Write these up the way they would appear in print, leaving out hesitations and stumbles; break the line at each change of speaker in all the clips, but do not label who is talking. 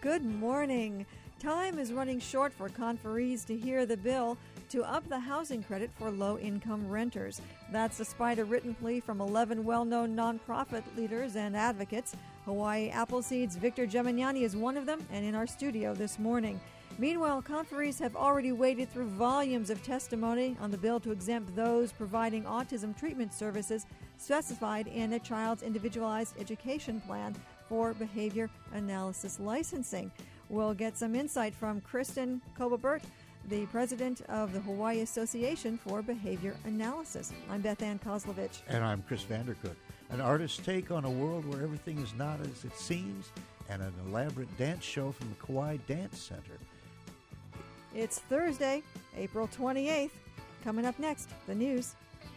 Good morning. Time is running short for conferees to hear the bill to up the housing credit for low-income renters. That's despite a written plea from 11 well-known nonprofit leaders and advocates. Hawaii Appleseed's Victor Gemignani is one of them, and in our studio this morning. Meanwhile, conferees have already waded through volumes of testimony on the bill to exempt those providing autism treatment services specified in a child's individualized education plan for behavior analysis licensing. We'll get some insight from Kristen Kobabert, the president of the Hawaii Association for Behavior Analysis. I'm Beth Ann Kozlovich.
And I'm Chris Vandercook. An artist's take on a world where everything is not as it seems, and an elaborate dance show from the Kauai Dance Center.
It's Thursday, April 28th. Coming up next, the news.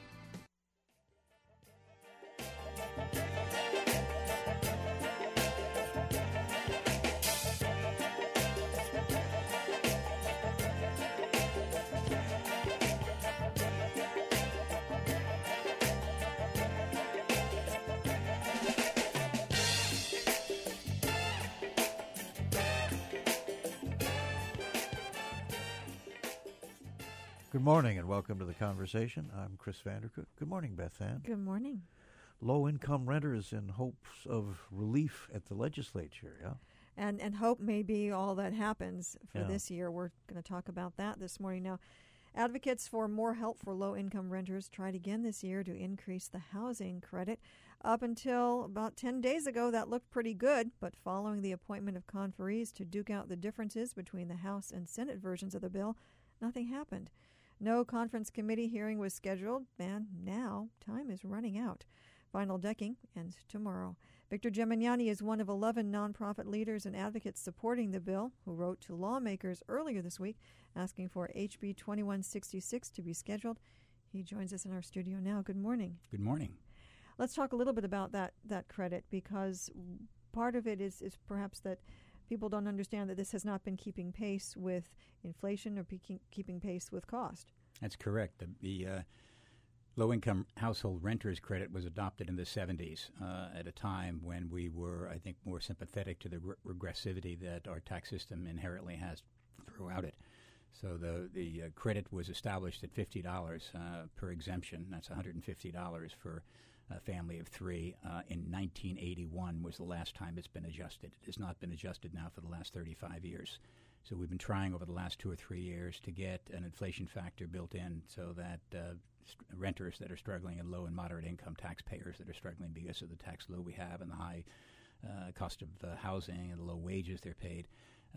Good morning and welcome to the conversation. I'm Chris Vandercook. Good morning, Beth Ann.
Good morning.
Low-income renters in hopes of relief at the legislature, yeah?
And hope may be all that happens for this year. We're going to talk about that this morning. Now, advocates for more help for low-income renters tried again this year to increase the housing credit. Up until about 10 days ago, that looked pretty good, but following the appointment of conferees to duke out the differences between the House and Senate versions of the bill, nothing happened. No conference committee hearing was scheduled, and now time is running out. Final decking ends tomorrow. Victor Gemignani is one of 11 nonprofit leaders and advocates supporting the bill, who wrote to lawmakers earlier this week asking for HB 2166 to be scheduled. He joins us in our studio now. Good morning.
Good morning.
Let's talk a little bit about that credit, because part of it is perhaps that people don't understand that this has not been keeping pace with inflation or keeping pace with cost.
That's correct. The low-income household renters credit was adopted in the 70s at a time when we were, I think, more sympathetic to the regressivity that our tax system inherently has throughout it. So the credit was established at $50 per exemption. That's $150 for a family of three. In 1981 was the last time it's been adjusted. It has not been adjusted now for the last 35 years. So we've been trying over the last 2 or 3 years to get an inflation factor built in so that renters that are struggling and low and moderate income taxpayers that are struggling because of the tax load we have and the high cost of housing and the low wages they're paid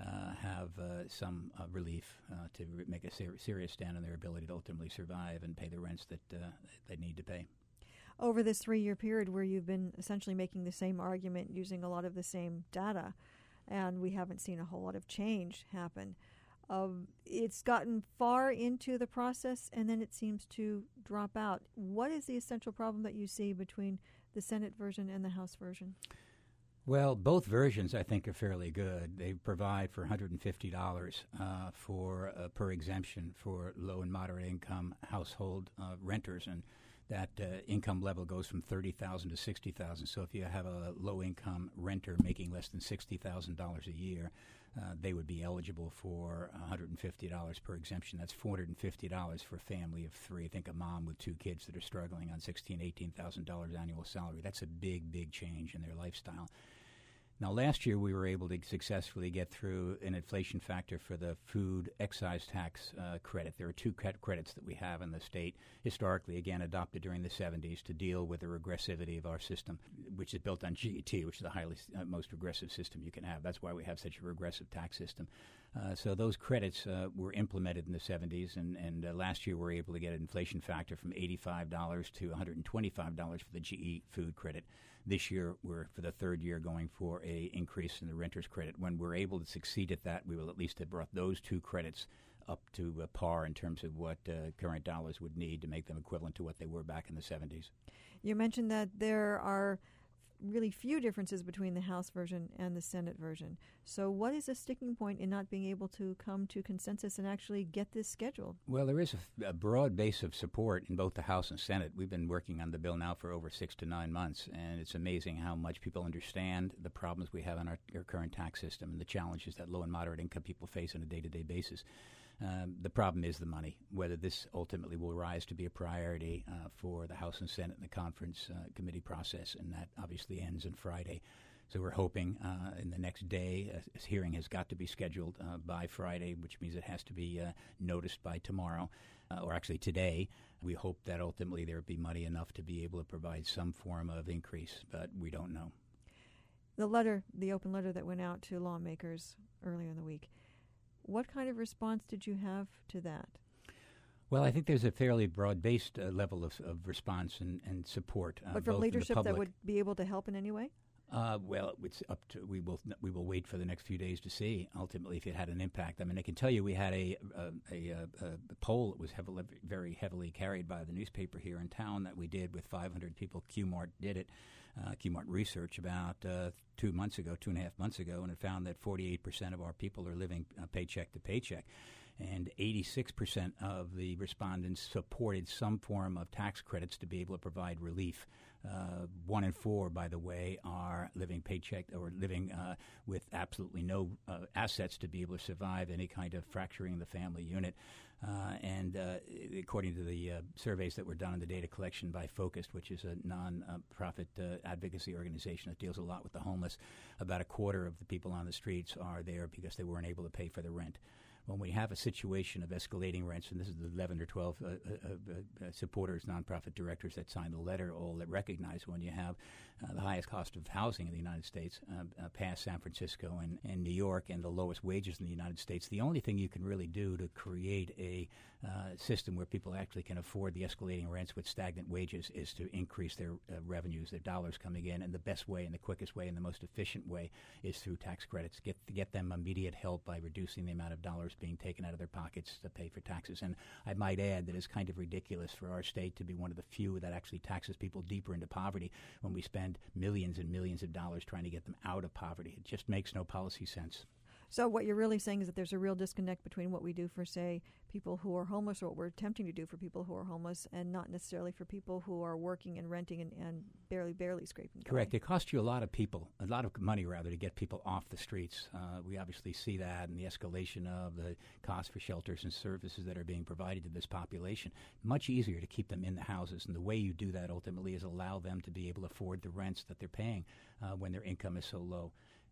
have some relief to make a serious stand on their ability to ultimately survive and pay the rents that they need to pay.
Over this 3-year period where you've been essentially making the same argument using a lot of the same data, and we haven't seen a whole lot of change happen, it's gotten far into the process and then it seems to drop out. What is the essential problem that you see between the Senate version and the House version?
Well, both versions, I think, are fairly good. They provide for $150 for per exemption for low and moderate income household renters, and that income level goes from $30,000 to $60,000. So if you have a low-income renter making less than $60,000 a year, they would be eligible for $150 per exemption. That's $450 for a family of three. Think a mom with 2 kids that are struggling on $16,000, $18,000 annual salary. That's a big, big change in their lifestyle. Now, last year we were able to successfully get through an inflation factor for the food excise tax credit. There are 2 credits that we have in the state, historically, again, adopted during the 70s to deal with the regressivity of our system, which is built on GET, which is the highest, most regressive system you can have. That's why we have such a regressive tax system. So those credits were implemented in the 70s, and last year we were able to get an inflation factor from $85 to $125 for the GE food credit. This year we're, for the 3rd year, going for a increase in the renter's credit. When we're able to succeed at that, we will at least have brought those 2 credits up to par in terms of what current dollars would need to make them equivalent to what they were back in the 70s.
You mentioned that there are really few differences between the House version and the Senate version. So what is the sticking point in not being able to come to consensus and actually get this scheduled?
Well, there is a broad base of support in both the House and Senate. We've been working on the bill now for over 6 to 9 months, and it's amazing how much people understand the problems we have in our current tax system and the challenges that low and moderate income people face on a day-to-day basis. The problem is the money, whether this ultimately will rise to be a priority for the House and Senate in the conference committee process, and that obviously ends on Friday. So we're hoping in the next day, a hearing has got to be scheduled by Friday, which means it has to be noticed by tomorrow, or actually today. We hope that ultimately there will be money enough to be able to provide some form of increase, but we don't know.
The open letter that went out to lawmakers earlier in the week, what kind of response did you have to that?
Well, I think there's a fairly broad-based level of response and support.
But from leadership that would be able to help in any way?
Well, it's up to we will wait for the next few days to see ultimately if it had an impact. I mean, I can tell you we had a poll that was very heavily carried by the newspaper here in town that we did with 500 people. QMart did it. QMart Research about 2.5 months ago, and it found that 48% of our people are living paycheck to paycheck. And 86% of the respondents supported some form of tax credits to be able to provide relief. 1 in 4, by the way, are living paycheck or living with absolutely no assets to be able to survive any kind of fracturing in the family unit. And according to the surveys that were done in the data collection by Focused, which is a non-profit advocacy organization that deals a lot with the homeless, about a quarter of the people on the streets are there because they weren't able to pay for the rent. When we have a situation of escalating rents, and this is the 11 or 12 supporters, nonprofit directors that signed the letter, all that recognize when you have the highest cost of housing in the United States, past San Francisco and New York, and the lowest wages in the United States, the only thing you can really do to create a system where people actually can afford the escalating rents with stagnant wages is to increase their revenues, their dollars coming in, and the best way and the quickest way and the most efficient way is through tax credits. Get them immediate help by reducing the amount of dollars being taken out of their pockets to pay for taxes. And I might add that it's kind of ridiculous for our state to be one of the few that actually taxes people deeper into poverty when we spend millions and millions of dollars trying to get them out of poverty. It just makes no policy sense.
So what you're really saying is that there's a real disconnect between what we do for, say, people who are homeless, or what we're attempting to do for people who are homeless, and not necessarily for people who are working and renting and barely scraping by.
Correct. It costs you a lot of money to get people off the streets. We obviously see that in the escalation of the cost for shelters and services that are being provided to this population. Much easier to keep them in the houses, and the way you do that ultimately is allow them to be able to afford the rents that they're paying when their income is so low.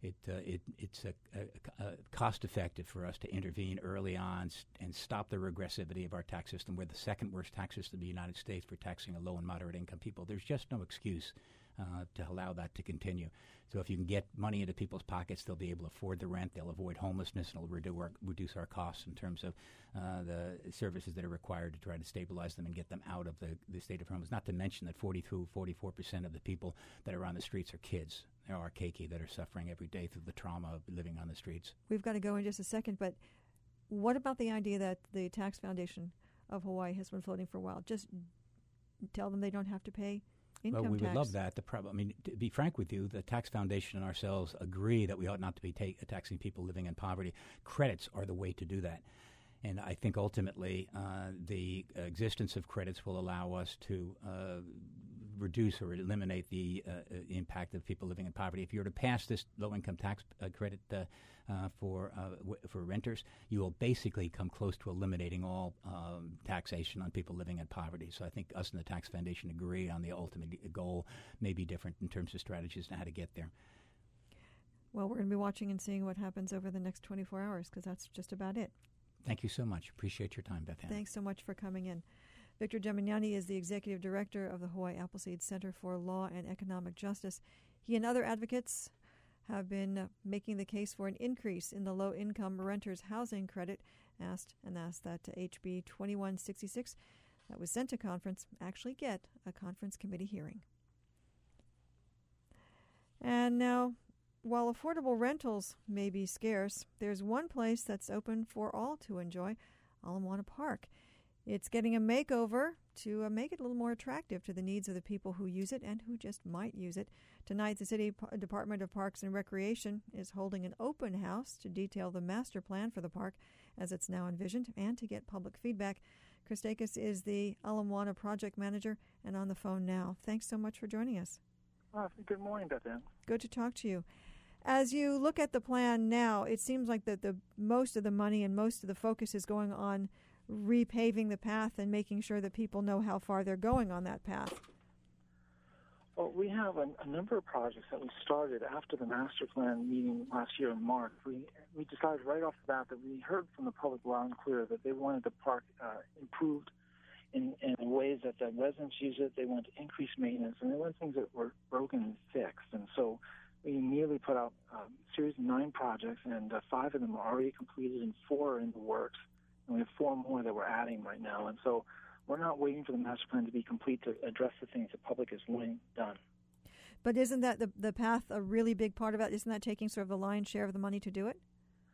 It's cost-effective for us to intervene early on and stop the regressivity of our tax system. We're the second worst tax system in the United States for taxing a low and moderate income people. There's just no excuse to allow that to continue. So if you can get money into people's pockets, they'll be able to afford the rent, they'll avoid homelessness, and it'll reduce our costs in terms of the services that are required to try to stabilize them and get them out of the state of homelessness. Not to mention that 44% of the people that are on the streets are kids. There are keiki that are suffering every day through the trauma of living on the streets.
We've got to go in just a second, but what about the idea that the Tax Foundation of Hawaii has been floating for a while? Just tell them they don't have to pay income tax.
Well, we would love that. To be frank with you, the Tax Foundation and ourselves agree that we ought not to be taxing people living in poverty. Credits are the way to do that. And I think ultimately the existence of credits will allow us to reduce or eliminate the impact of people living in poverty. If you were to pass this low-income tax credit for renters, you will basically come close to eliminating all taxation on people living in poverty. So I think us and the Tax Foundation agree on the ultimate goal. May be different in terms of strategies and how to get there.
Well, we're going to be watching and seeing what happens over the next 24 hours because that's just about it.
Thank you so much. Appreciate your time, Beth Ann.
Thanks so much for coming in. Victor Gemignani is the Executive Director of the Hawaii Appleseed Center for Law and Economic Justice. He and other advocates have been making the case for an increase in the low-income renters housing credit, asked that HB 2166 that was sent to conference actually get a conference committee hearing. And now, while affordable rentals may be scarce, there's one place that's open for all to enjoy, Ala Moana Park. It's getting a makeover to make it a little more attractive to the needs of the people who use it and who just might use it. Tonight, the City Department of Parks and Recreation is holding an open house to detail the master plan for the park as it's now envisioned and to get public feedback. Chris Dacus is the Ala Moana project manager and on the phone now. Thanks so much for joining us.
Good morning, Beth Ann.
Good to talk to you. As you look at the plan now, it seems like that the most of the money and most of the focus is going on repaving the path and making sure that people know how far they're going on that path.
Well, we have a number of projects that we started after the master plan meeting last year in March. We decided right off the bat that we heard from the public loud and clear that they wanted the park improved in ways that the residents use it. They wanted to increase maintenance, and they wanted things that were broken and fixed. And so we immediately put out a series of 9 projects, and 5 of them are already completed and 4 are in the works. And we have 4 more that we're adding right now. And so we're not waiting for the master plan to be complete to address the things the public has wanting done.
But isn't that the path a really big part of it? Isn't that taking sort of the lion's share of the money to do it?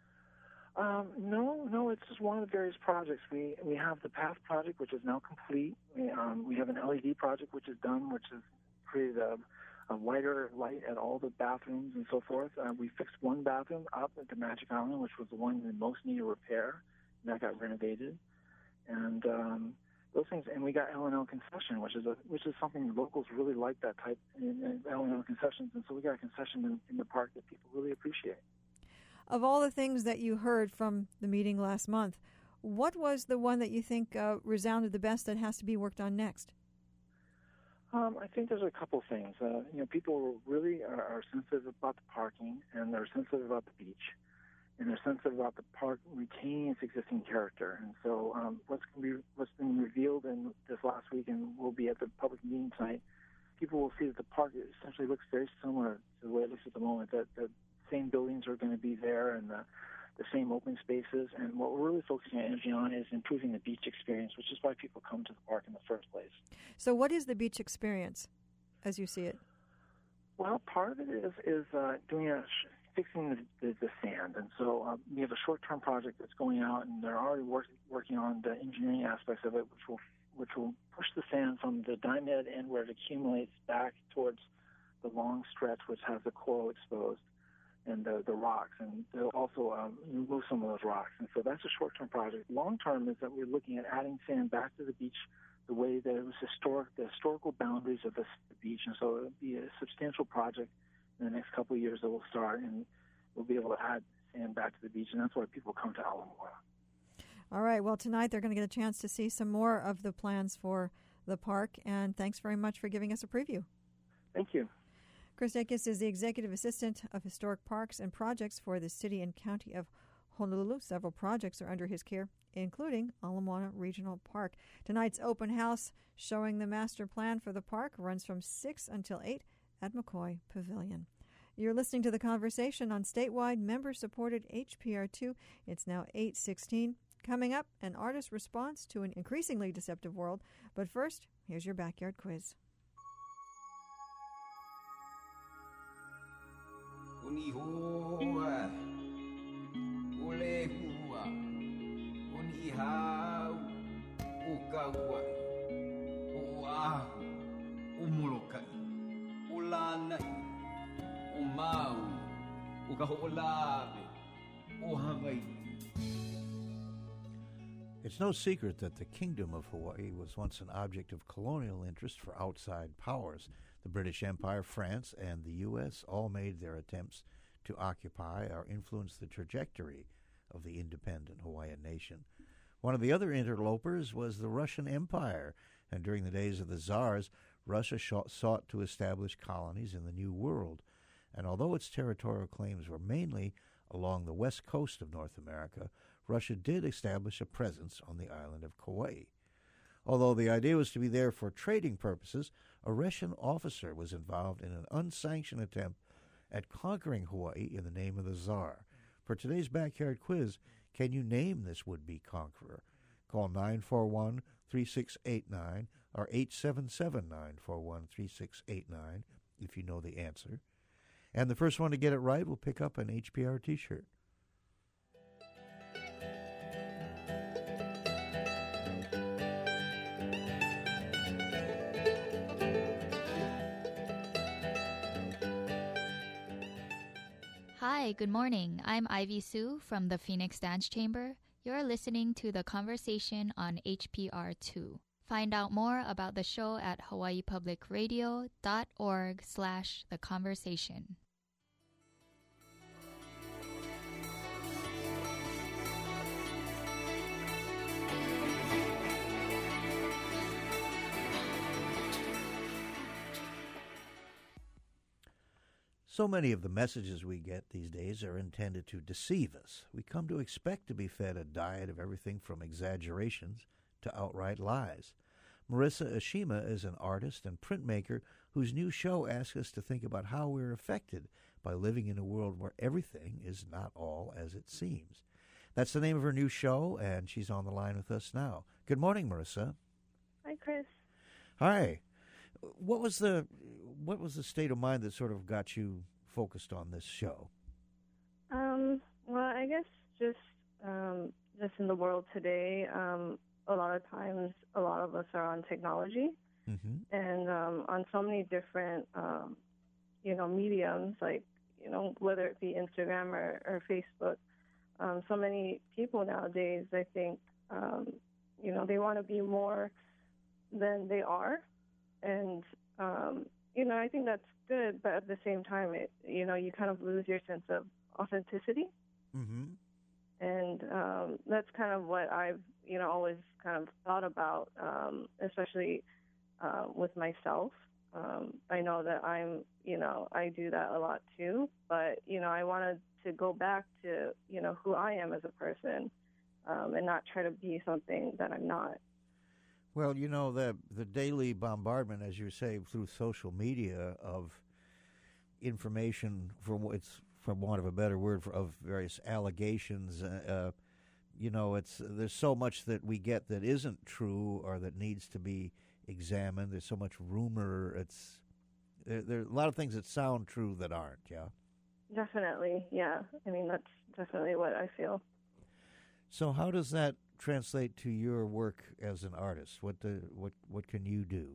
No, it's just one of the various projects. We have the path project, which is now complete. We have an LED project, which is done, which has created a wider light at all the bathrooms and so forth. We fixed one bathroom up at the Magic Island, which was the one that most needed repair, and that got renovated. And those things, and we got L&L concession, which is something locals really like, that type in L&L concessions, and so we got a concession in the park that people really appreciate. Of all the things that you heard from the meeting last month, what was the one that you think resounded the best that has to be worked on next?
I think there's a couple things. People really are sensitive about the parking, and they're sensitive about the beach, and they're sensitive about the park retaining its existing character. And so what's been revealed in this last week and will be at the public meeting tonight, people will see that the park essentially looks very similar to the way it looks at the moment, that the same buildings are going to be there and the same open spaces. And what we're really focusing our energy on is improving the beach experience, which is why people come to the park in the first place. So
what is the beach experience as you see it?
Well, part of it is fixing the sand. And so we have a short-term project that's going out, and they're already working on the engineering aspects of it, which will push the sand from the diamond end where it accumulates back towards the long stretch, which has the coral exposed and the rocks. And they'll also remove some of those rocks. And so that's a short-term project. Long-term is that we're looking at adding sand back to the beach the way that it was the historical boundaries of the beach. And so it'll be a substantial project in the next couple of years that will start, and we'll be able to add sand back to the beach, and that's why people come to Ala Moana.
All right. Well, tonight they're going to get a chance to see some more of the plans for the park, and thanks very much for giving us a preview.
Thank you.
Chris Dacus is the Executive Assistant of Historic Parks and Projects for the City and County of Honolulu. Several projects are under his care, including Ala Moana Regional Park. Tonight's open house showing the master plan for the park runs from 6 until 8 at McCoy Pavilion. You're listening to The Conversation on statewide member-supported HPR2. It's now 8:16. Coming up, an artist's response to an increasingly deceptive world. But first, here's your backyard quiz.
It's no secret that the Kingdom of Hawaii was once an object of colonial interest for outside powers. The British Empire, France, and the U.S. all made their attempts to occupy or influence the trajectory of the independent Hawaiian nation. One of the other interlopers was the Russian Empire, and during the days of the Tsars, Russia sought to establish colonies in the New World. And although its territorial claims were mainly along the west coast of North America, Russia did establish a presence on the island of Kauai. Although the idea was to be there for trading purposes, a Russian officer was involved in an unsanctioned attempt at conquering Hawaii in the name of the Tsar. For today's Backyard Quiz, can you name this would-be conqueror? Call 941-3689 or 877-941-3689 if you know the answer. And the first one to get it right will pick up an HPR T-shirt.
Hi, good morning. I'm Ivy Sue from the Phoenix Dance Chamber. You're listening to The Conversation on HPR2. Find out more about the show at hawaiipublicradio.org/theconversation.
So many of the messages we get these days are intended to deceive us. We come to expect to be fed a diet of everything from exaggerations to outright lies. Marissa Ashima is an artist and printmaker whose new show asks us to think about how we're affected by living in a world where everything is not all as it seems. That's the name of her new show, and she's on the line with us now. Good morning, Marissa.
Hi, Chris.
Hi. What was the state of mind that sort of got you focused on this show?
Well, I guess just in the world today, a lot of times, a lot of us are on technology, and on so many different, mediums, like, whether it be Instagram or Facebook. So many people nowadays, I think, they want to be more than they are. And, I think that's good, but at the same time, you kind of lose your sense of authenticity.
Mm-hmm.
And that's kind of what I've, always kind of thought about, especially with myself. I know that I do that a lot too, but, I wanted to go back to, who I am as a person and not try to be something that I'm not.
Well, the daily bombardment, as you say, through social media of information, from want of a better word, of various allegations. There's so much that we get that isn't true or that needs to be examined. There's so much rumor. There are a lot of things that sound true that aren't. Yeah.
Definitely, yeah. I mean, that's definitely what I feel.
So, how does that translate to your work as an artist? What can you do?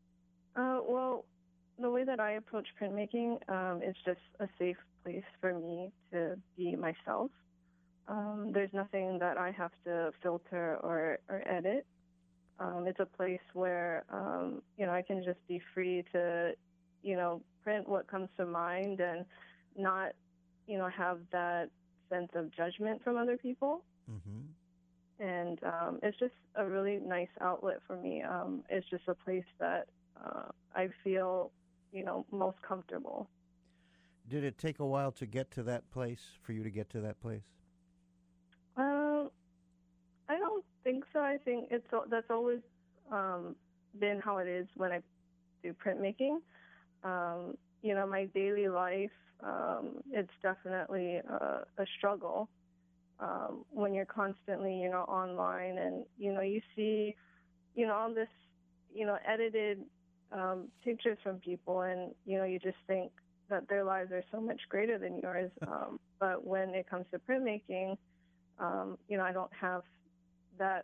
Well, the way that I approach printmaking is just a safe place for me to be myself. There's nothing that I have to filter or edit. It's a place where I can just be free to print what comes to mind and not have that sense of judgment from other people.
Mm-hmm.
And it's just a really nice outlet for me. It's just a place that I feel, most comfortable.
Did it take a while to get to that place, for you to get to that place?
I don't think so. I think that's always been how it is when I do printmaking. My daily life, it's definitely a struggle. When you're constantly, online and, you see, all this, edited pictures from people and, you just think that their lives are so much greater than yours. But when it comes to printmaking, I don't have that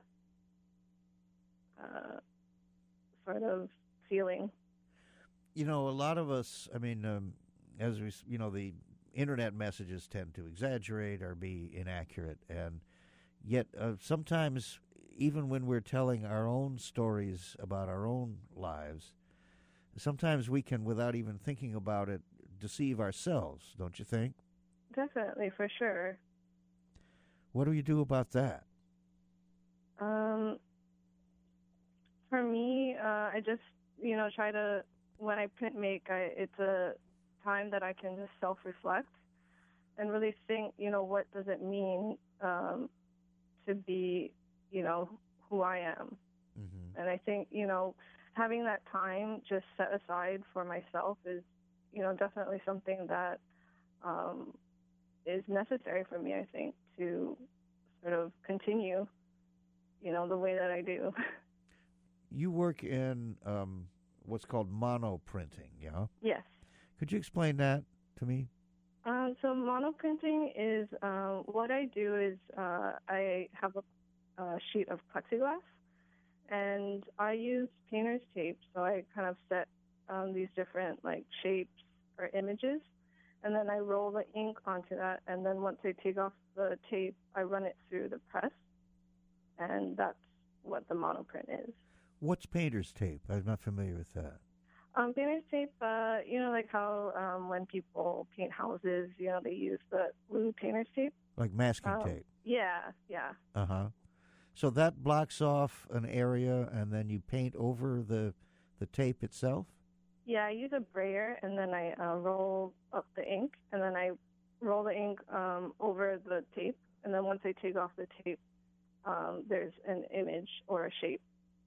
sort of feeling.
A lot of us, as we, the internet messages tend to exaggerate or be inaccurate, and yet sometimes, even when we're telling our own stories about our own lives, sometimes we can, without even thinking about it, deceive ourselves, don't you think?
Definitely, for sure.
What do you do about that?
For me, I just, try to, when I print make, it's a time that I can just self-reflect and really think, what does it mean to be, who I am.
Mm-hmm.
And I think, having that time just set aside for myself is, definitely something that is necessary for me, I think, to sort of continue, the way that I do.
You work in what's called monoprinting, yeah?
Yes.
Could you explain that to me?
So monoprinting is what I do is I have a sheet of plexiglass, and I use painter's tape. So I kind of set these different shapes or images, and then I roll the ink onto that, and then once I take off the tape, I run it through the press, and that's what the monoprint is.
What's painter's tape? I'm not familiar with that.
Painter's tape, like how when people paint houses, they use the blue painter's tape.
Like masking tape?
Yeah.
Uh-huh. So that blocks off an area, and then you paint over the tape itself?
Yeah, I use a brayer, and then I roll up the ink, and then I roll the ink over the tape, and then once I take off the tape, there's an image or a shape.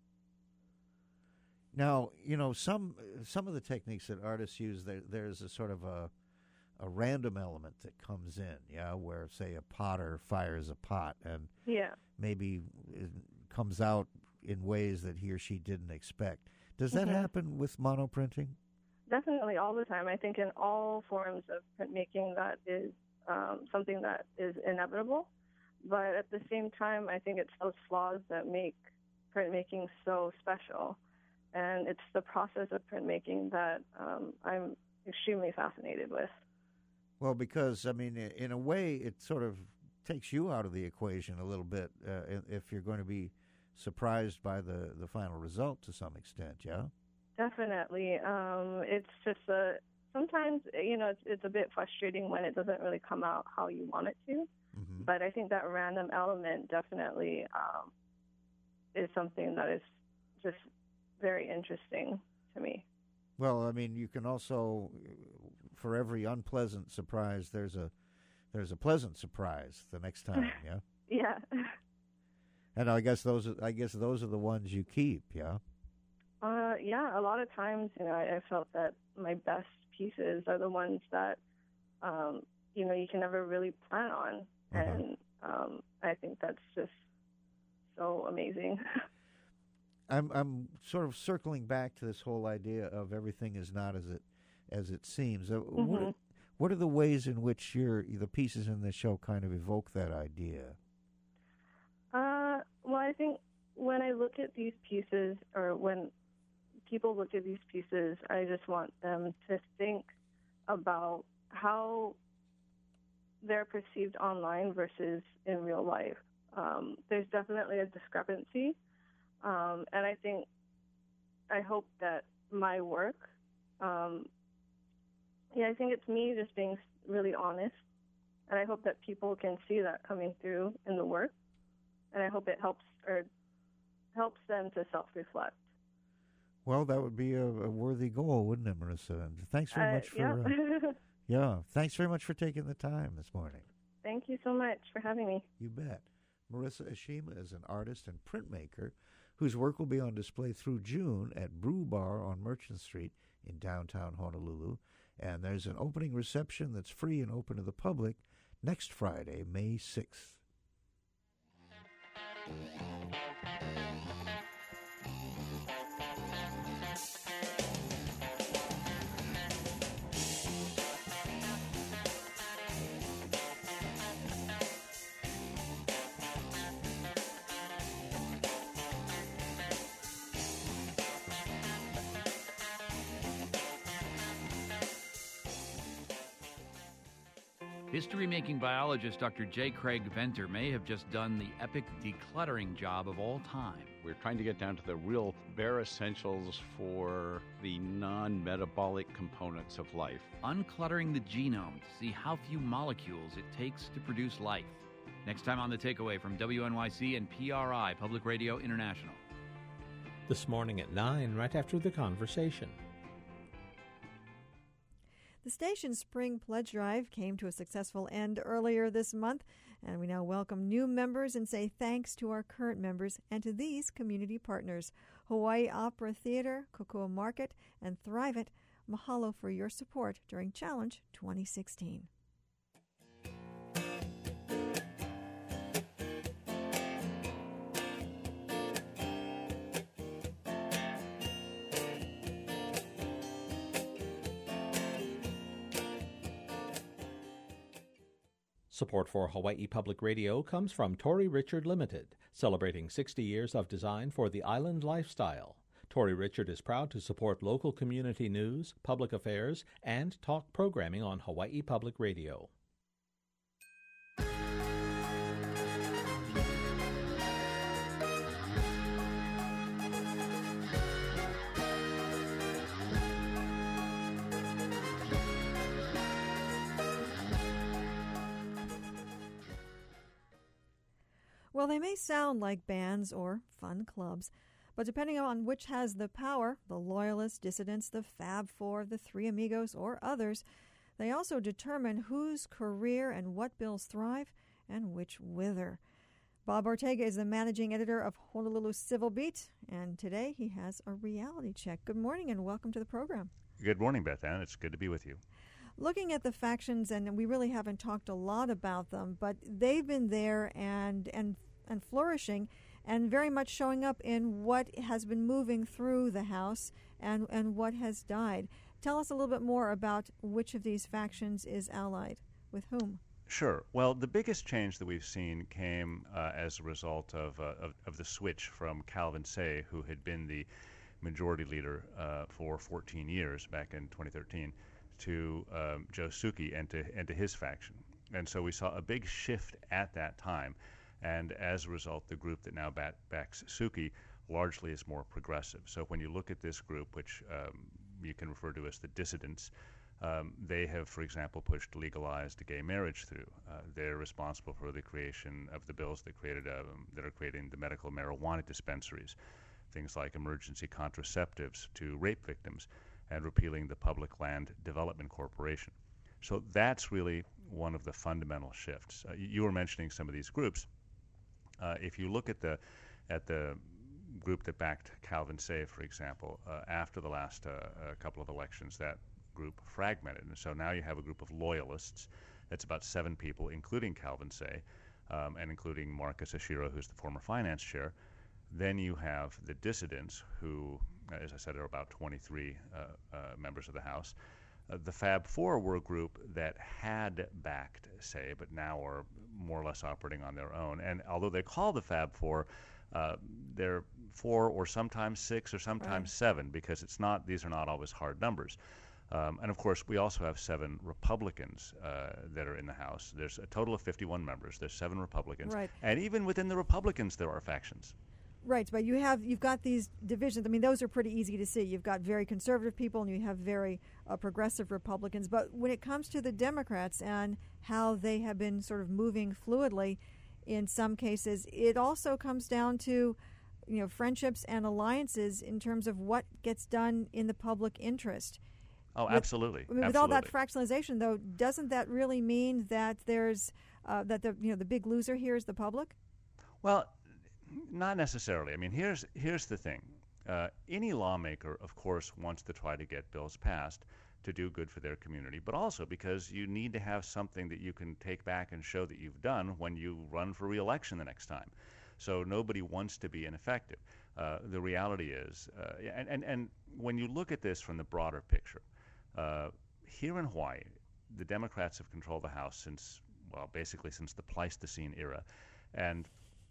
Now, some of the techniques that artists use, there's a sort of a random element that comes in, where, say, a potter fires a pot and maybe it comes out in ways that he or she didn't expect. Does that happen with monoprinting? Definitely, all the time. I think in all forms of printmaking, that is something that is inevitable. But at the same time, I think it's those flaws that make printmaking so special. And it's the process of printmaking that I'm extremely fascinated with. Well, because, in a way, it sort of takes you out of the equation a little bit if you're going to be surprised by the final result to some extent, yeah? Definitely. It's just sometimes, it's a bit frustrating when it doesn't really come out how you want it to. Mm-hmm. But I think that random element definitely is something that is just very interesting to me. Well, you can also, for every unpleasant surprise, there's a pleasant surprise the next time, yeah? Yeah. And I guess those are the ones you keep, yeah? Yeah, a lot of times, I felt that my best pieces are the ones that, you can never really plan on. Uh-huh. And I think that's just so amazing. I'm sort of circling back to this whole idea of everything is not as it seems. Mm-hmm. What are the ways in which the pieces in the show kind of evoke that idea? Well, I think when I look at these pieces, or when people look at these pieces, I just want them to think about how they're perceived online versus in real life. There's definitely a discrepancy. And I hope that my work, I think it's me just being really honest. And I hope that people can see that coming through in the work. And I hope it helps them to self-reflect. Well, that would be a worthy goal, wouldn't it, Marissa? And thanks very much for thanks very much for taking the time this morning. Thank you so much for having me. You bet. Marissa Ashima is an artist and printmaker whose work will be on display through June at Brew Bar on Merchant Street in downtown Honolulu. And there's an opening reception that's free and open to the public next Friday, May 6th.
History-making biologist Dr. J. Craig Venter may have just done the epic decluttering job of all time.
We're trying to get down to the real bare essentials for the non-metabolic components of life.
Uncluttering the genome to see how few molecules it takes to produce life. Next time on The Takeaway from WNYC and PRI, Public Radio International.
This morning at 9, right after the conversation.
The station's spring pledge drive came to a successful end earlier this month, and we now welcome new members and say thanks to our current members and to these community partners: Hawaii Opera Theater, Kokua Market, and Thrive It. Mahalo for your support during Challenge 2016.
Support for Hawaii Public Radio comes from Tory Richard Limited, celebrating 60 years of design for the island lifestyle. Tori Richard is proud to support local community news, public affairs, and talk programming on Hawaii Public Radio.
Well, they may sound like bands or fun clubs, but depending on which has the power, the Loyalists, Dissidents, the Fab Four, the Three Amigos, or others, they also determine whose career and what bills thrive and which wither. Bob Ortega is the managing editor of Honolulu Civil Beat, and today he has a reality check. Good morning and welcome to the program.
Good morning, Beth Ann. It's good to be with you.
Looking at the factions, and we really haven't talked a lot about them, but they've been there and flourishing and very much showing up in what has been moving through the House and what has died. Tell us a little bit more about which of these factions is allied with whom.
Sure. Well, the biggest change that we've seen came as a result of the switch from Calvin Say, who had been the majority leader for 14 years back in 2013, to Joe Suki and to his faction. And so we saw a big shift at that time. And as a result, the group that now backs Suki largely is more progressive. So when you look at this group, which you can refer to as the Dissidents, they have, for example, pushed legalized gay marriage through. They're responsible for the creation of the bills that are creating the medical marijuana dispensaries, things like emergency contraceptives to rape victims, and repealing the Public Land Development Corporation. So that's really one of the fundamental shifts. You were mentioning some of these groups. If you look at the group that backed Calvin Say, for example, after the last couple of elections, that group fragmented. And so now you have a group of loyalists. That's about 7 people, including Calvin Say, and including Marcus Ashiro, who's the former finance chair. Then you have the Dissidents, who, as I said, are about 23 members of the House. The Fab Four were a group that had backed Say, but now are more or less operating on their own. And although they call the Fab Four, they're 4 or sometimes 6 or sometimes 7, because these are not always hard numbers. And of course, we also have 7 Republicans that are in the House. There's a total of 51 members. There's 7 Republicans.
Right.
And even within the Republicans, there are factions.
Right, but you've got these divisions. I mean, those are pretty easy to see. You've got very conservative people and you have very progressive Republicans. But when it comes to the Democrats and how they have been sort of moving fluidly in some cases, it also comes down to, friendships and alliances in terms of what gets done in the public interest.
Oh, absolutely.
With all that fractionalization, though, doesn't that really mean that there's the big loser here is the public?
Well, not necessarily. I mean, here's the thing. Any lawmaker, of course, wants to try to get bills passed to do good for their community, but also because you need to have something that you can take back and show that you've done when you run for re-election the next time. So nobody wants to be ineffective. The reality is, and when you look at this from the broader picture, here in Hawaii, the Democrats have controlled the House basically since the Pleistocene era. And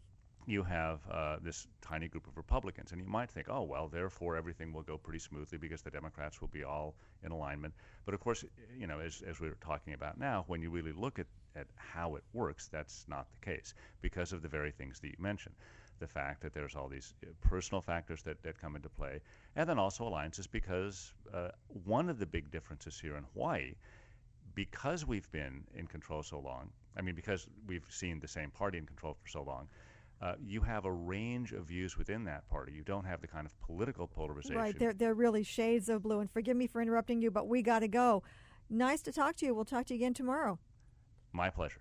you have this tiny group of Republicans, and you might think, oh, well, therefore everything will go pretty smoothly because the Democrats will be all in alignment. But of course, as we were talking about now, when you really look at how it works, that's not the case because of the very things that you mentioned. The fact that there's all these personal factors that come into play, and then also alliances, because one of the big differences here in Hawaii, because we've been in control so long, because we've seen the same party in control for so long, you have a range of views within that party. You don't have the kind of political polarization.
Right, they're really shades of blue. And forgive me for interrupting you, but we got to go. Nice to talk to you. We'll talk to you again tomorrow.
My pleasure.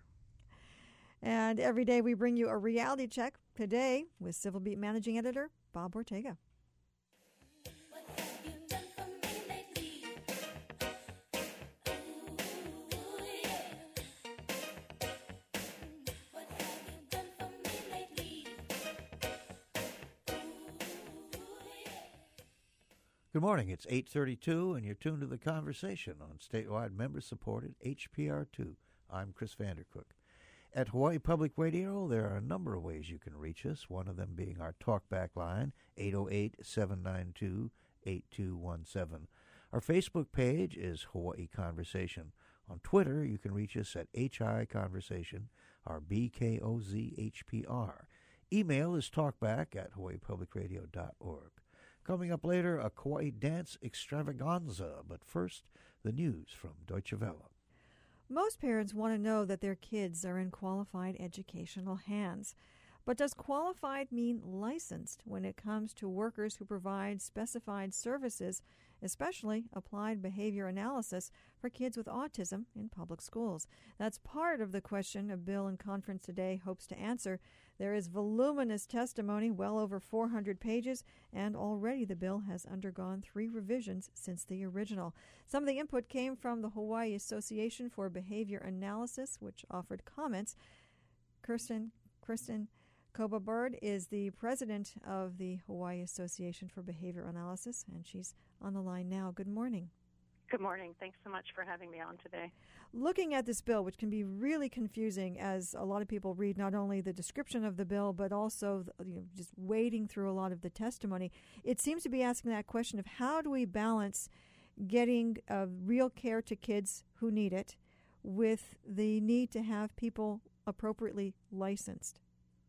And every day we bring you a reality check. Today with Civil Beat Managing Editor Bob Ortega.
Good morning. It's 8:32, and you're tuned to The Conversation on statewide member-supported HPR2. I'm Chris Vandercook. At Hawaii Public Radio, there are a number of ways you can reach us, one of them being our talkback line, 808-792-8217. Our Facebook page is Hawaii Conversation. On Twitter, you can reach us at HI Conversation, or BKOZHPR. Email is talkback@hawaiipublicradio.org. Coming up later, a Kauai dance extravaganza, but first, the news from Deutsche Welle.
Most parents want to know that their kids are in qualified educational hands. But does qualified mean licensed when it comes to workers who provide specified services, especially applied behavior analysis for kids with autism in public schools? That's part of the question a bill in conference today hopes to answer. There is voluminous testimony, well over 400 pages, and already the bill has undergone 3 revisions since the original. Some of the input came from the Hawaii Association for Behavior Analysis, which offered comments. Kristen Koba-Bird is the president of the Hawaii Association for Behavior Analysis, and she's on the line now. Good morning.
Good morning. Thanks so much for having me on today.
Looking at this bill, which can be really confusing as a lot of people read not only the description of the bill, but also just wading through a lot of the testimony, it seems to be asking that question of how do we balance getting real care to kids who need it with the need to have people appropriately licensed?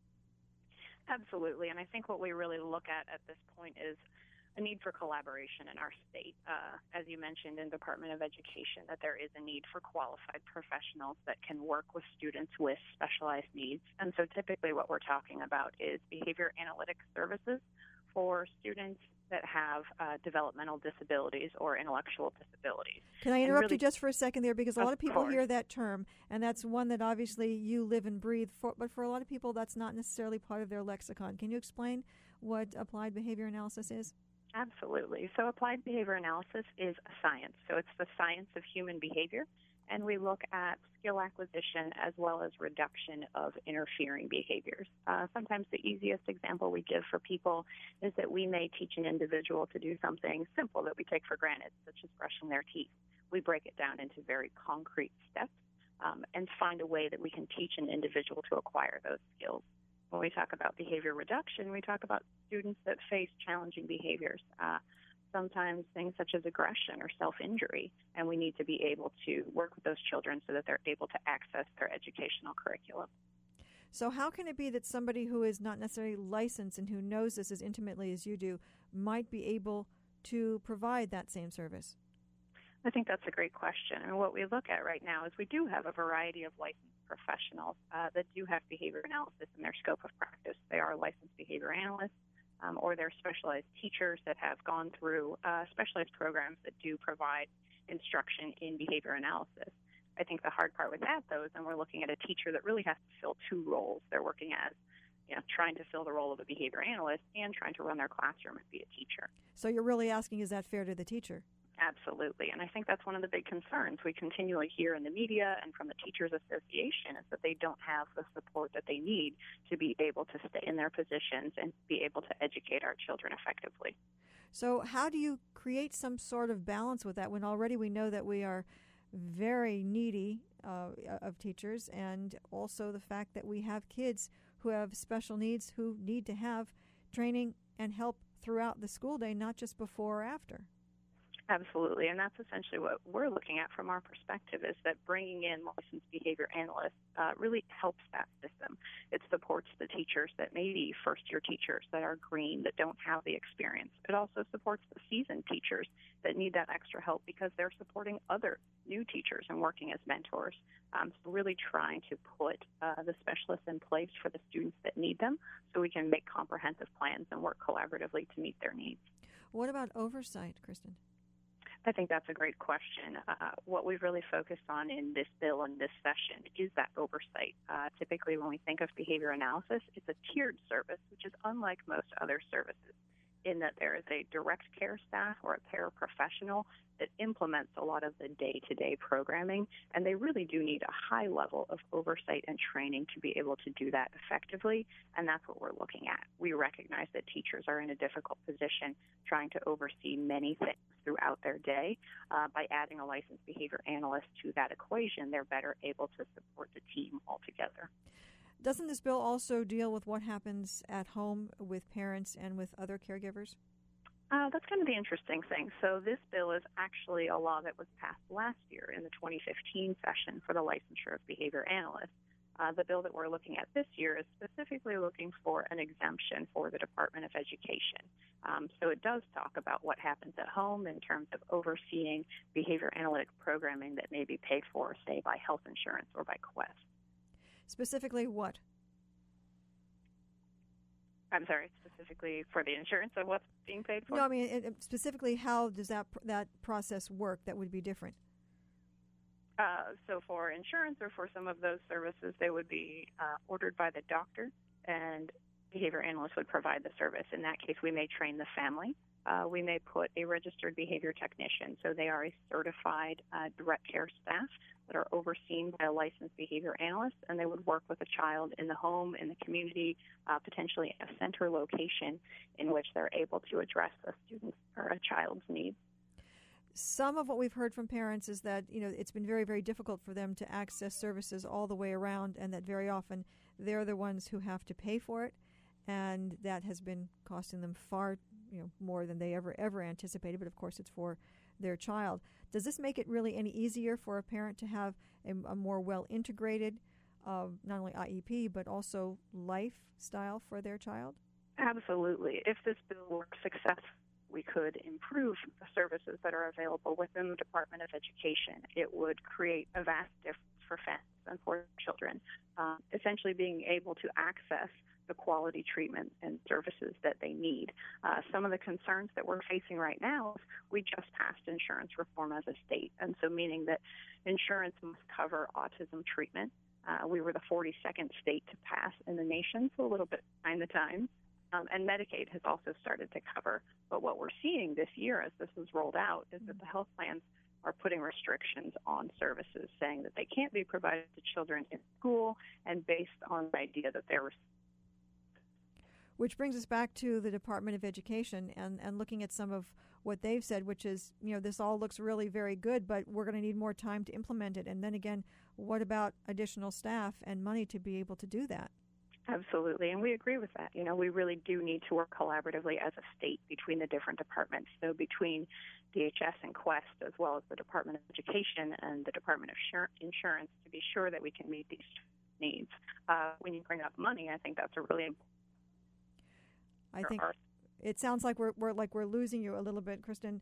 Absolutely, and I think what we really look at this point is a need for collaboration in our state. As you mentioned in Department of Education, that there is a need for qualified professionals that can work with students with specialized needs. And so typically what we're talking about is behavior analytics services for students that have developmental disabilities or intellectual disabilities.
Can I interrupt you just for a second there? Because a lot of people hear that term, and that's one that obviously you live and breathe, but for a lot of people that's not necessarily part of their lexicon. Can you explain what applied behavior analysis is?
Absolutely. So applied behavior analysis is a science. So it's the science of human behavior, and we look at skill acquisition as well as reduction of interfering behaviors. Sometimes the easiest example we give for people is that we may teach an individual to do something simple that we take for granted, such as brushing their teeth. We break it down into very concrete steps and find a way that we can teach an individual to acquire those skills. When we talk about behavior reduction, we talk about students that face challenging behaviors, sometimes things such as aggression or self-injury, and we need to be able to work with those children so that they're able to access their educational curriculum.
So how can it be that somebody who is not necessarily licensed and who knows this as intimately as you do might be able to provide that same service?
I think that's a great question. And what we look at right now is we do have a variety of licensed professionals that do have behavior analysis in their scope of practice. They are licensed behavior analysts or they're specialized teachers that have gone through specialized programs that do provide instruction in behavior analysis. I think the hard part with that, though, is then we're looking at a teacher that really has to fill 2 roles. They're working as trying to fill the role of a behavior analyst and trying to run their classroom and be a teacher.
So you're really asking, is that fair to the teacher?
Absolutely, and I think that's one of the big concerns we continually hear in the media and from the Teachers Association is that they don't have the support that they need to be able to stay in their positions and be able to educate our children effectively.
So how do you create some sort of balance with that when already we know that we are very needy of teachers, and also the fact that we have kids who have special needs who need to have training and help throughout the school day, not just before or after?
Absolutely, and that's essentially what we're looking at from our perspective is that bringing in licensed behavior analysts really helps that system. It supports the teachers that may be first-year teachers that are green, that don't have the experience. It also supports the seasoned teachers that need that extra help because they're supporting other new teachers and working as mentors. So really trying to put the specialists in place for the students that need them so we can make comprehensive plans and work collaboratively to meet their needs.
What about oversight, Kristen?
I think that's a great question. What we've really focused on in this bill and this session is that oversight. Typically, when we think of behavior analysis, it's a tiered service, which is unlike most other services. in that there is a direct care staff or a paraprofessional that implements a lot of the day-to-day programming, and they really do need a high level of oversight and training to be able to do that effectively, and that's what we're looking at. We recognize that teachers are in a difficult position trying to oversee many things throughout their day. By adding a licensed behavior analyst to that equation, they're better able to support the team altogether.
Doesn't this bill also deal with what happens at home with parents and with other caregivers?
That's kind of the interesting thing. So this bill is actually a law that was passed last year in the 2015 session for the licensure of behavior analysts. The bill that we're looking at this year is specifically looking for an exemption for the Department of Education. So it does talk about what happens at home in terms of overseeing behavior analytic programming that may be paid for, say, by health insurance or by Quest.
Specifically what?
I'm sorry, specifically for the insurance of what's being paid for?
No, I mean, specifically how does that process work that would be different?
So for insurance or for some of those services, they would be ordered by the doctor, and behavior analysts would provide the service. In that case, we may train the family. We may put a registered behavior technician. So they are a certified direct care staff that are overseen by a licensed behavior analyst, and they would work with a child in the home, in the community, potentially a center location in which they're able to address a student's or a child's needs.
Some of what we've heard from parents is that, it's been very, very difficult for them to access services all the way around, and that very often they're the ones who have to pay for it, and that has been costing them far more than they ever anticipated, but of course it's for their child. Does this make it really any easier for a parent to have a more well-integrated, not only IEP, but also lifestyle for their child?
Absolutely. If this bill were successful, we could improve the services that are available within the Department of Education. It would create a vast difference for families and for children, essentially being able to access the quality treatment and services that they need. Some of the concerns that we're facing right now is we just passed insurance reform as a state, and so meaning that insurance must cover autism treatment. We were the 42nd state to pass in the nation, so a little bit behind the times. And Medicaid has also started to cover. But what we're seeing this year as this is rolled out is that the health plans are putting restrictions on services, saying that they can't be provided to children in school and based on the idea that they're.
Which brings us back to the Department of Education and looking at some of what they've said, which is, this all looks really very good, but we're going to need more time to implement it. And then again, what about additional staff and money to be able to do that?
Absolutely, and we agree with that. We really do need to work collaboratively as a state between the different departments, so between DHS and Quest, as well as the Department of Education and the Department of Insurance, to be sure that we can meet these needs. When you bring up money, I think that's a really important.
I think it sounds like we're losing you a little bit, Kristen.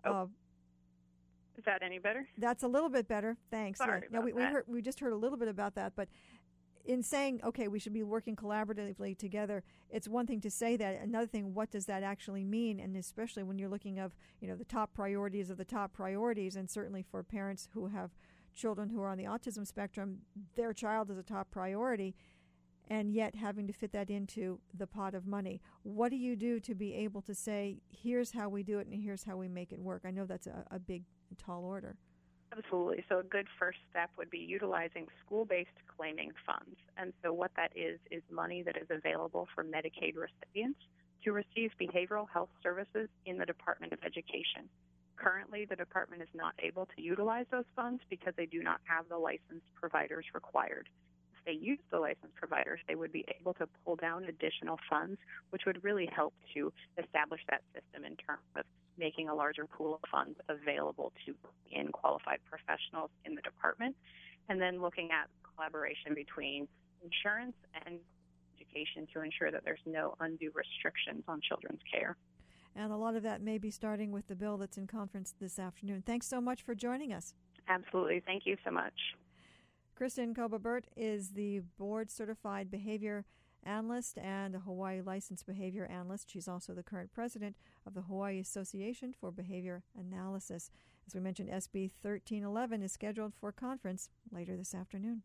Is that any better?
That's a little bit better. Thanks.
Sorry about
we just heard a little bit about that, but in saying, okay, we should be working collaboratively together, it's one thing to say that. Another thing, what does that actually mean? And especially when you're looking of, the top priorities of the top priorities, and certainly for parents who have children who are on the autism spectrum, their child is a top priority, and yet having to fit that into the pot of money. What do you do to be able to say, here's how we do it and here's how we make it work? I know that's a big, tall order.
Absolutely. So a good first step would be utilizing school-based claiming funds. And so what that is money that is available for Medicaid recipients to receive behavioral health services in the Department of Education. Currently, the department is not able to utilize those funds because they do not have the licensed providers required. If they use the licensed providers, they would be able to pull down additional funds, which would really help to establish that system in terms of making a larger pool of funds available to qualified professionals in the department, and then looking at collaboration between insurance and education to ensure that there's no undue restrictions on children's care.
And a lot of that may be starting with the bill that's in conference this afternoon. Thanks so much for joining us.
Absolutely. Thank you so much.
Kristen Koba-Burt is the board-certified behavior analyst and a Hawaii licensed behavior analyst. She's also the current president of the Hawaii Association for Behavior Analysis. As we mentioned, SB 1311 is scheduled for conference later this afternoon.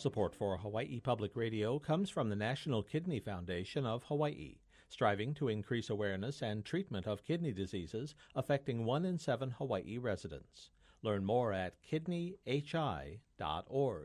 Support for Hawaii Public Radio comes from the National Kidney Foundation of Hawaii, striving to increase awareness and treatment of kidney diseases affecting 1 in 7 Hawaii residents. Learn more at kidneyhi.org.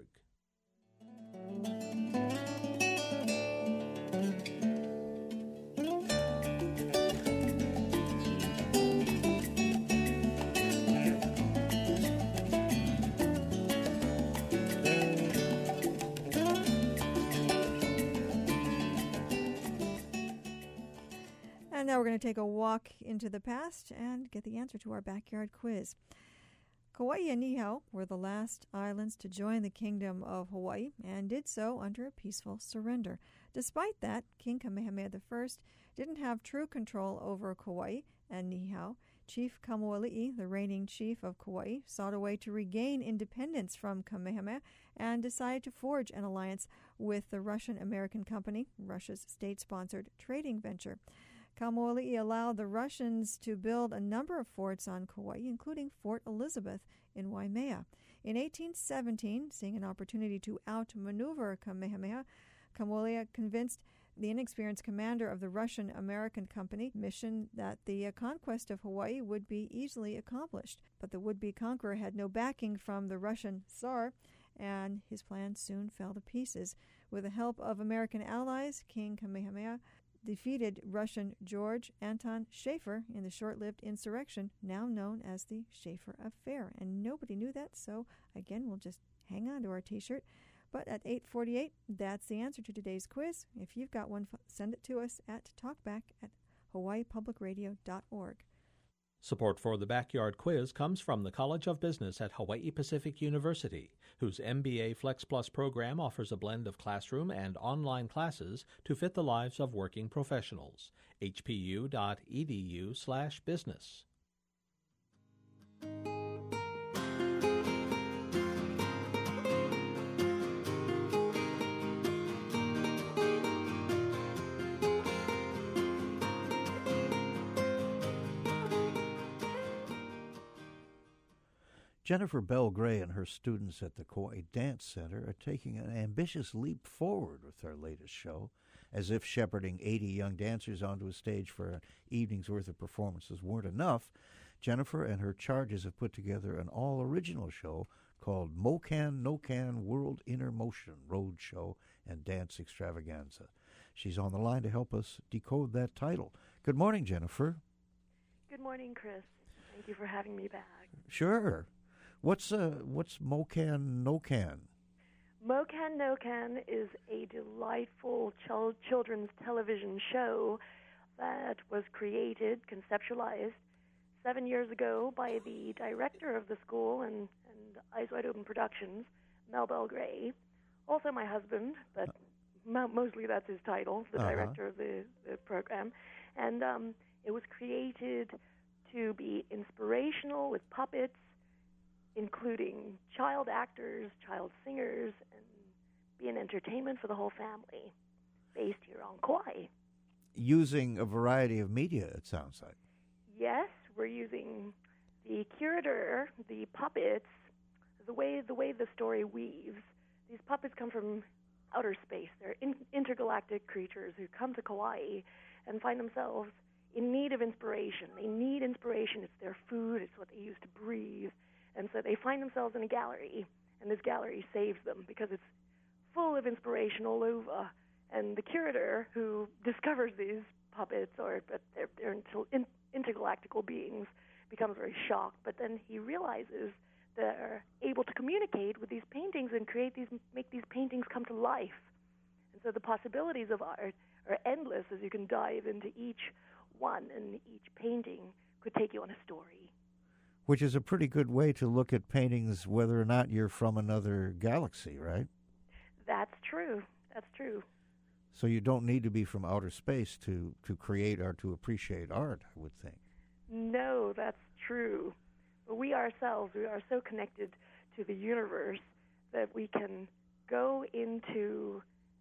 And now we're going to take a walk into the past and get the answer to our backyard quiz. Kauai and Niihau were the last islands to join the Kingdom of Hawaii and did so under a peaceful surrender. Despite that, King Kamehameha I didn't have true control over Kauai and Niihau. Chief Kamoali'i, the reigning chief of Kauai, sought a way to regain independence from Kamehameha and decided to forge an alliance with the Russian-American Company, Russia's state-sponsored trading venture. Kamoali'i allowed the Russians to build a number of forts on Kauai, including Fort Elizabeth in Waimea. In 1817, seeing an opportunity to outmaneuver Kamehameha, Kamoali'i convinced the inexperienced commander of the Russian-American Company mission that the conquest of Hawaii would be easily accomplished. But the would-be conqueror had no backing from the Russian Tsar, and his plan soon fell to pieces. With the help of American allies, King Kamehameha defeated Russian George Anton Schaefer in the short-lived insurrection now known as the Schaefer Affair. And nobody knew that, so again, we'll just hang on to our T-shirt. But at 8:48, that's the answer to today's quiz. If you've got one, send it to us at talkback@hawaiipublicradio.org.
Support for the Backyard Quiz comes from the College of Business at Hawaii Pacific University, whose MBA Flex Plus program offers a blend of classroom and online classes to fit the lives of working professionals. hpu.edu/business.
Jennifer Bell Gray and her students at the Kauai Dance Center are taking an ambitious leap forward with their latest show. As if shepherding 80 young dancers onto a stage for an evening's worth of performances weren't enough, Jennifer and her charges have put together an all-original show called Mocan No Can World Inner Motion Road Show and Dance Extravaganza. She's on the line to help us decode that title. Good morning, Jennifer.
Good morning, Chris. Thank you for having me back.
Sure. What's Mocan No Can?
Mocan No Can is a delightful children's television show that was created, conceptualized 7 years ago by the director of the school and Eyes Wide Open Productions, Mel Bell Gray. Also my husband, but mostly that's his title, the director of the program. And it was created to be inspirational with puppets, including child actors, child singers, and be an entertainment for the whole family, based here on Kauai.
Using a variety of media, it sounds like.
Yes, we're using the curator, the puppets, the way the story weaves. These puppets come from outer space. They're intergalactic creatures who come to Kauai and find themselves in need of inspiration. They need inspiration. It's their food. It's what they use to breathe. And so they find themselves in a gallery, and this gallery saves them because it's full of inspiration all over. And the curator who discovers these puppets, but they're intergalactical beings, becomes very shocked. But then he realizes they're able to communicate with these paintings and make these paintings come to life. And so the possibilities of art are endless as you can dive into each one, and each painting could take you on a story.
Which is a pretty good way to look at paintings, whether or not you're from another galaxy, right?
That's true. That's true.
So you don't need to be from outer space to create or to appreciate art, I would think.
No, that's true. But we ourselves, we are so connected to the universe that we can go into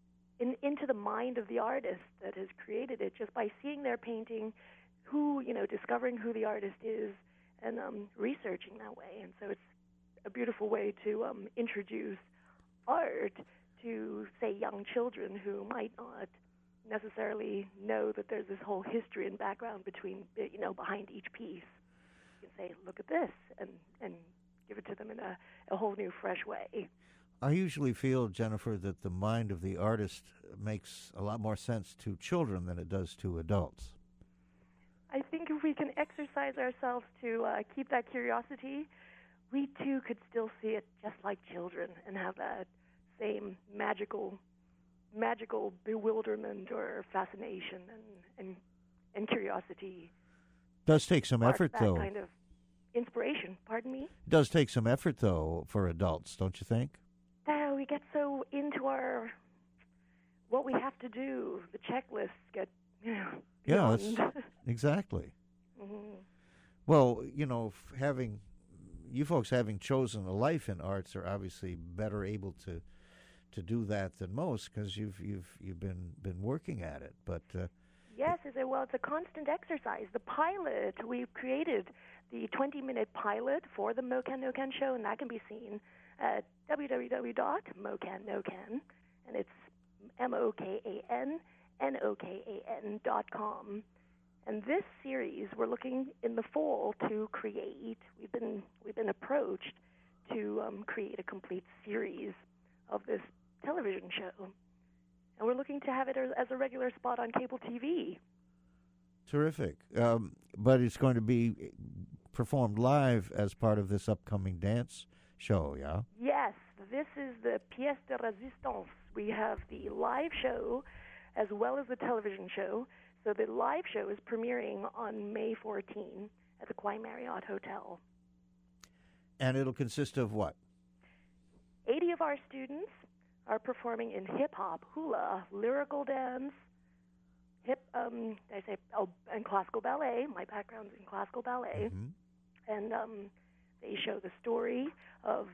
the mind of the artist that has created it just by seeing their painting, discovering who the artist is, and researching that way. And so it's a beautiful way to introduce art to, say, young children who might not necessarily know that there's this whole history and background behind each piece. You can say, look at this, and give it to them in a whole new, fresh way.
I usually feel, Jennifer, that the mind of the artist makes a lot more sense to children than it does to adults.
I think if we can exercise ourselves to keep that curiosity, we too could still see it just like children and have that same magical bewilderment or fascination and curiosity.
Does take some effort,
that
though.
Kind of inspiration. Pardon me?
It does take some effort, though, for adults, don't you think?
We get so into what we have to do. The checklists get
Yeah,
beyond.
Exactly.
Mm-hmm.
Well, you folks having chosen a life in arts are obviously better able to do that than most because you've been working at it. But
yes, it's a constant exercise. The pilot, we've created the 20-minute pilot for the MoCan No-Can show, and that can be seen at www.mocannocan, and it's MokanNokan.com. And this series, we're looking in the fall to create. We've been approached to create a complete series of this television show, and we're looking to have it as a regular spot on cable TV.
Terrific. But it's going to be performed live as part of this upcoming dance show, yeah?
Yes, this is the pièce de résistance. We have the live show as well as the television show. So the live show is premiering on May 14 at the Kauai Marriott Hotel.
And it'll consist of what?
80 of our students are performing in hip-hop, hula, lyrical dance, and classical ballet. My background's in classical ballet.
Mm-hmm.
And they show the story of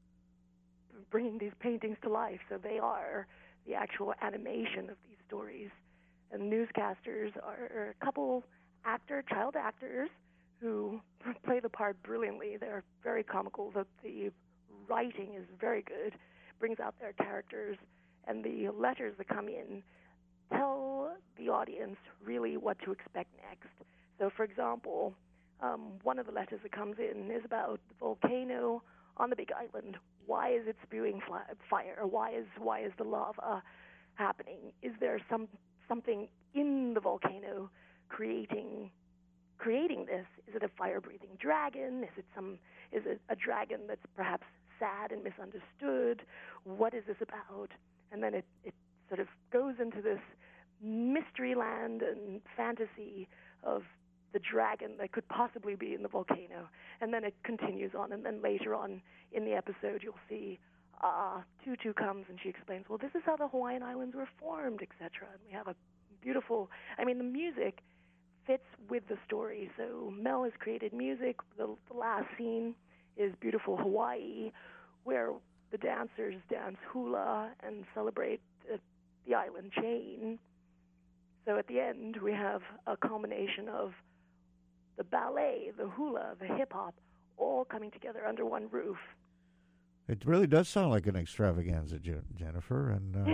bringing these paintings to life. So they are the actual animation of these stories. And newscasters are a couple child actors who play the part brilliantly. They're very comical. The writing is very good, brings out their characters, and the letters that come in tell the audience really what to expect next. So, for example, one of the letters that comes in is about the volcano on the Big Island. Why is it spewing fire? Why is the lava happening? Is there something in the volcano creating this? Is it a fire-breathing dragon? Is it a dragon that's perhaps sad and misunderstood? What is this about? And then it sort of goes into this mystery land and fantasy of the dragon that could possibly be in the volcano. And then it continues on, and then later on in the episode you'll see Tutu comes and she explains, well, this is how the Hawaiian Islands were formed, etc. And we have a beautiful, the music fits with the story. So Mel has created music. The last scene is beautiful Hawaii, where the dancers dance hula and celebrate the island chain. So at the end, we have a culmination of the ballet, the hula, the hip-hop, all coming together under one roof.
It really does sound like an extravaganza, Jennifer, and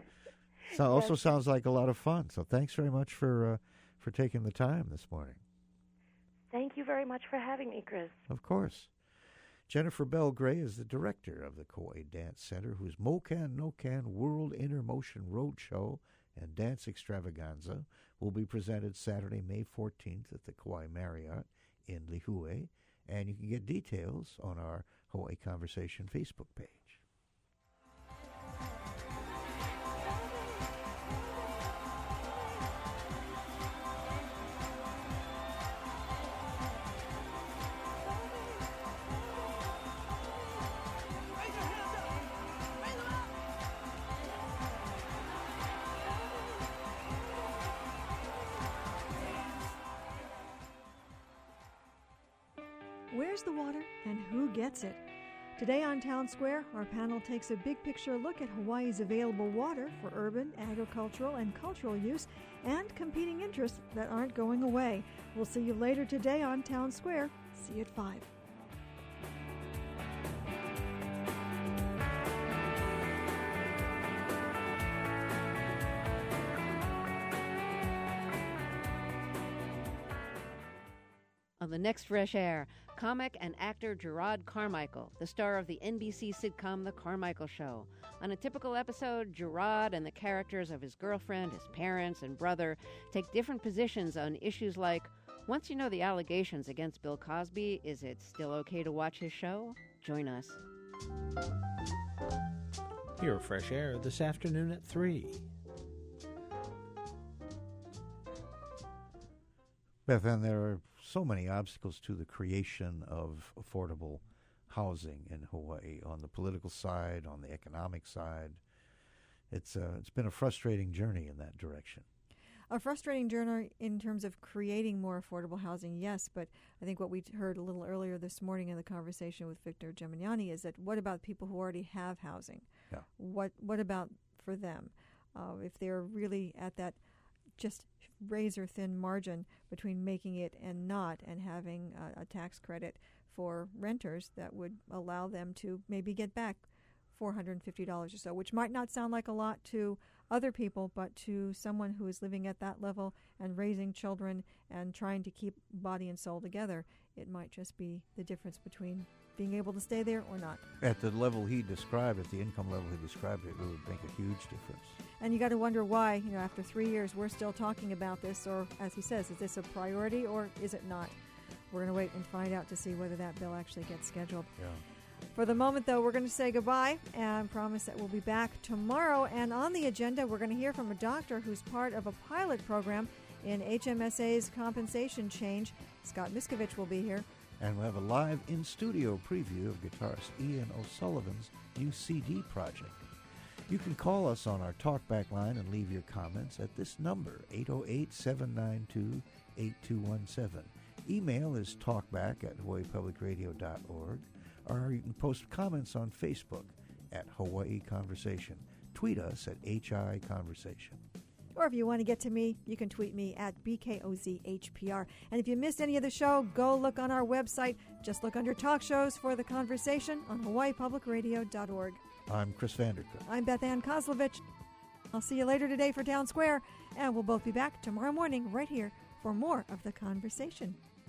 also sounds like a lot of fun. So thanks very much for taking the time this morning.
Thank you very much for having me, Chris.
Of course. Jennifer Bell Gray is the director of the Kauai Dance Center, whose MoCan No-Can World Intermotion Roadshow and Dance Extravaganza will be presented Saturday, May 14th at the Kauai Marriott in Lihue, and you can get details on our Hawaii Conversation Facebook page.
Where's the water and who gets it? Today on Town Square, our panel takes a big picture look at Hawaii's available water for urban, agricultural, and cultural use and competing interests that aren't going away. We'll see you later today on Town Square. See you at 5.
On the next Fresh Air, comic and actor Gerard Carmichael, the star of the NBC sitcom The Carmichael Show. On a typical episode, Gerard and the characters of his girlfriend, his parents, and brother take different positions on issues like, once you know the allegations against Bill Cosby, is it still okay to watch his show? Join us.
Hear Fresh Air this afternoon at 3.
Beth Ann, there are so many obstacles to the creation of affordable housing in Hawaii, on the political side, on the economic side. It's been a frustrating journey in that direction.
A frustrating journey in terms of creating more affordable housing, yes, but I think what we heard a little earlier this morning in the conversation with Victor Geminiani is that what about people who already have housing?
Yeah.
What about for them? If they're really at that just razor-thin margin between making it and not, and having a tax credit for renters that would allow them to maybe get back $450 or so, which might not sound like a lot to other people, but to someone who is living at that level and raising children and trying to keep body and soul together, it might just be the difference between being able to stay there or not.
At the level he described, at the income level he described, it would make a huge difference.
And you got to wonder why, after 3 years, we're still talking about this, or as he says, is this a priority or is it not? We're going to wait and find out to see whether that bill actually gets scheduled.
Yeah.
For the moment, though, we're going to say goodbye and promise that we'll be back tomorrow. And on the agenda, we're going to hear from a doctor who's part of a pilot program in HMSA's compensation change. Scott Miskovich will be here.
And we'll have a live in-studio preview of guitarist Ian O'Sullivan's new CD project. You can call us on our talkback line and leave your comments at this number, 808-792-8217. Email is talkback@hawaiipublicradio.org, or you can post comments on Facebook at Hawaii Conversation. Tweet us at HI Conversation.
Or if you want to get to me, you can tweet me at BKOZHPR. And if you missed any of the show, go look on our website. Just look under Talk Shows for the conversation on hawaiipublicradio.org.
I'm Chris Vandercook.
I'm Beth Ann Kozlovich. I'll see you later today for Town Square, and we'll both be back tomorrow morning right here for more of the conversation.